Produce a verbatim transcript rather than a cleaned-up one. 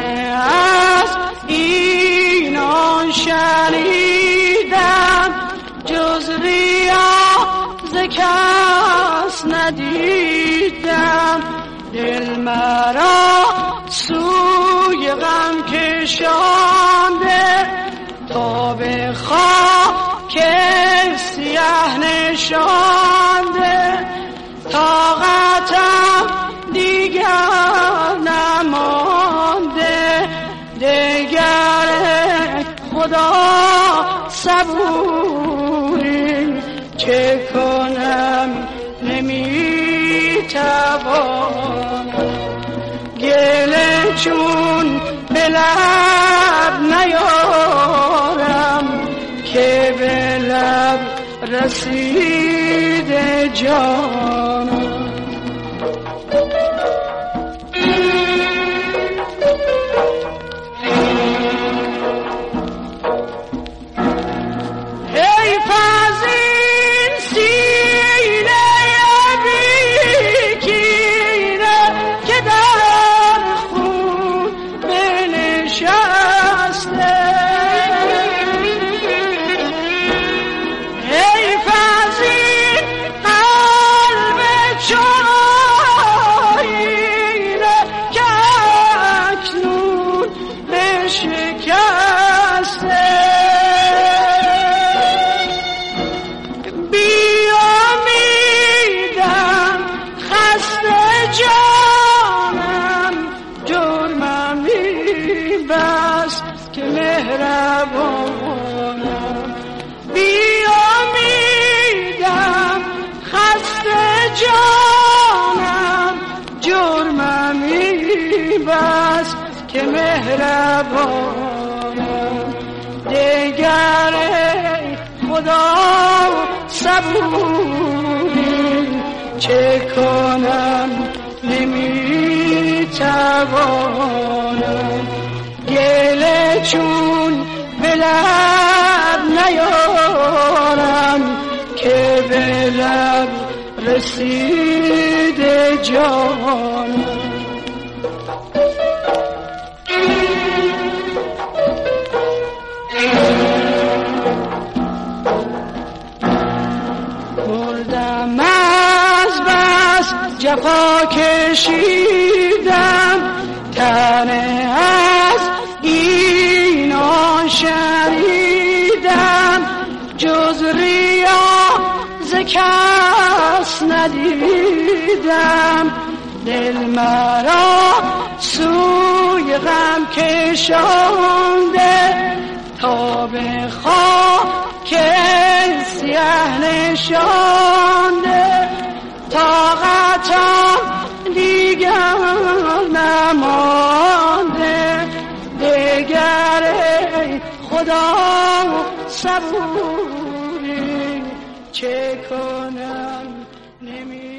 از اینان شنیدم جز ریا ز کس ندیدم. دل مرا سوی غم کشانده تا به خاک سیه نشانده. طاقتم دیگر نمانده دیگر خدا صبوری چه کنم نمیتوانم. گله چون به لب نیارم که به لب رسیده جانم. مهربانم بیامیدم خسته جانم جرممی بس که مهربانم. دیگر خدا صبوری چه کنم نمیتوانم. گله چون به لب نیارم که به لب رسیده جانم. مردم از بس جفا کشیدم تنه از اینان شنیدم جز ریا ز کس ندیدم. دل مرا سوی غم کشانده تا به خاک سیه نشانده. طاقتم دیگر نمانده دیگر خدا صبوری چه کنم نمی